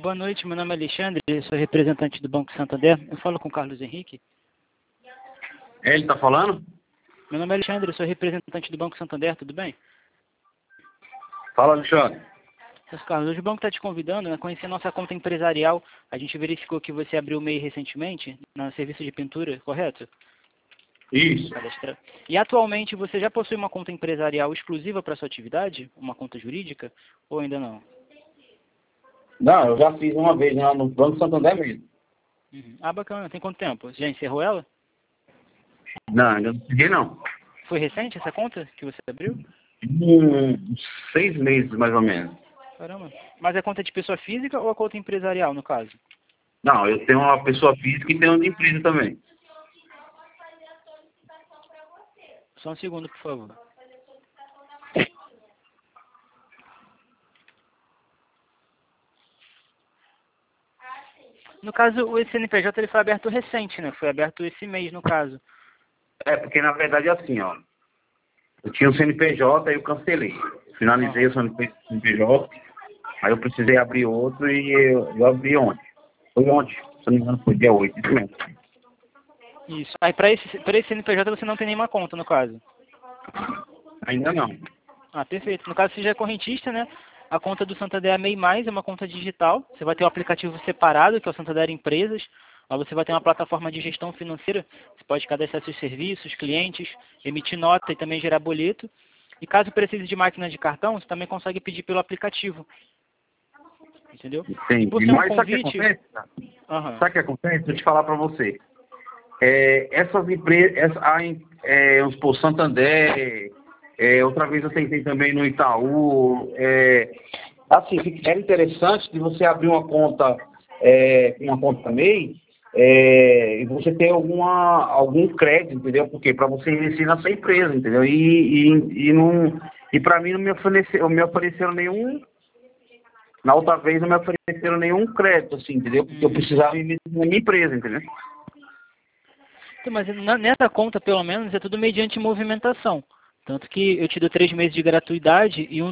Boa noite, meu nome é Alexandre, eu sou representante do Banco Santander. Eu falo com o Carlos Henrique. Ele está falando? Meu nome é Alexandre, eu sou representante do Banco Santander, tudo bem? Fala, Alexandre. Seus Carlos, hoje o banco está te convidando a conhecer nossa conta empresarial. A gente verificou que você abriu o MEI recentemente, no serviço de pintura, correto? Isso. E atualmente você já possui uma conta empresarial exclusiva para sua atividade? Uma conta jurídica? Ou ainda não? Não, eu já fiz uma vez lá no Banco Santander mesmo. Uhum. Ah, bacana. Tem quanto tempo? Já encerrou ela? Não, ainda não peguei não. Foi recente essa conta que você abriu? 6 meses, mais ou menos. Caramba. Mas é conta de pessoa física ou a conta empresarial, no caso? Não, eu tenho uma pessoa física e tenho uma de empresa também. Só um segundo, por favor. No caso, o CNPJ ele foi aberto recente, né? Foi aberto esse mês, no caso. É, porque na verdade é assim, ó. Eu tinha um CNPJ, aí eu cancelei. Finalizei o CNPJ, aí eu precisei abrir outro e eu abri ontem. Foi ontem, se não me engano foi dia 8, isso mesmo. Isso. Aí para esse CNPJ você não tem nenhuma conta, no caso. Ainda não. Ah, perfeito. No caso, você já é correntista, né? A conta do Santander é MEI+, é uma conta digital. Você vai ter um aplicativo separado, que é o Santander Empresas. Lá você vai ter uma plataforma de gestão financeira. Você pode cadastrar seus serviços, clientes, emitir nota e também gerar boleto. E caso precise de máquina de cartão, você também consegue pedir pelo aplicativo. Entendeu? E por Entendi. ser um Mas sabe o que convite... acontece? Aham. Sabe o que acontece? Vou te falar para você. Essas empresas, vamos supor, Santander, outra vez eu tentei também no Itaú, assim, era interessante de você abrir uma conta MEI, e você ter algum crédito, entendeu? Porque para você investir na sua empresa, entendeu? E para mim não me ofereceram nenhum, na outra vez não me ofereceram nenhum crédito, assim, entendeu? Porque eu precisava investir na minha empresa, entendeu? Então, mas nessa conta, pelo menos, é tudo mediante movimentação. Tanto que eu te dou 3 meses de gratuidade e um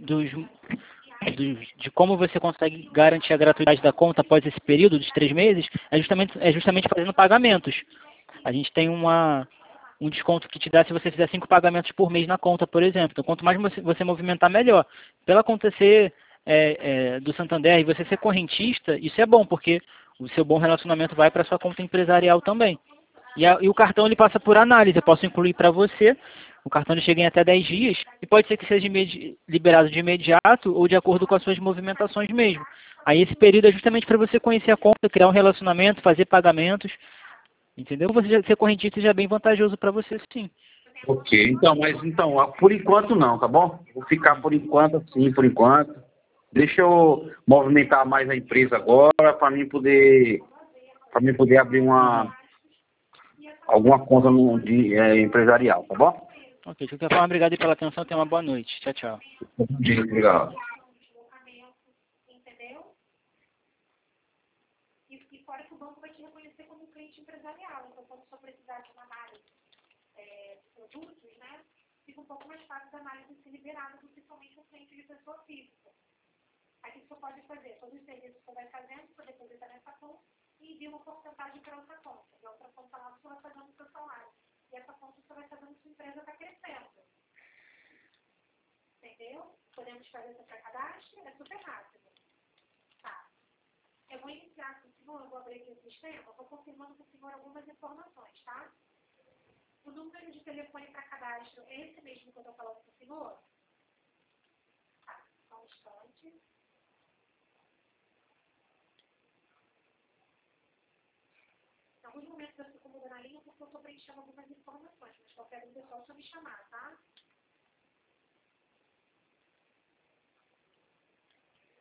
de como você consegue garantir a gratuidade da conta após esse período de 3 meses é justamente fazendo pagamentos. A gente tem um desconto que te dá se você fizer 5 pagamentos por mês na conta, por exemplo. Então, quanto mais você movimentar, melhor. Pela conta ser do Santander e você ser correntista, isso é bom, porque o seu bom relacionamento vai para a sua conta empresarial também. E o cartão ele passa por análise, eu posso incluir para você. O cartão ele chega em até 10 dias e pode ser que seja liberado de imediato ou de acordo com as suas movimentações mesmo. Aí esse período é justamente para você conhecer a conta, criar um relacionamento, fazer pagamentos, entendeu? Você ser correntista já é bem vantajoso para você, sim. Ok, então, por enquanto não, tá bom? Vou ficar por enquanto assim, por enquanto. Deixa eu movimentar mais a empresa agora para mim poder abrir alguma conta empresarial, tá bom? Ok, de qualquer forma, obrigado aí pela atenção, tenha uma boa noite. Tchau, tchau. Obrigado. E fora que o banco vai te reconhecer como cliente empresarial. Então, quando você precisar de uma análise de produtos, né, fica um pouco mais fácil da análise ser liberada do que somente um cliente de pessoa física. Aí o que você pode fazer? Todos os serviços que você vai fazendo, você deposita nessa conta e envia uma porcentagem para outra conta. E a outra conta lá você vai fazendo o seu salário. E essa conta você vai fazendo sua empresa está crescendo. Entendeu? Podemos fazer essa pré-cadastro, é super rápido. Tá. Eu vou iniciar com o senhor, eu vou abrir aqui o sistema, vou confirmando com o senhor algumas informações, tá? O número de telefone para cadastro é esse mesmo que eu estou falando com o senhor? Tá, só um instante. Em alguns momentos eu fico mudando a linha porque eu estou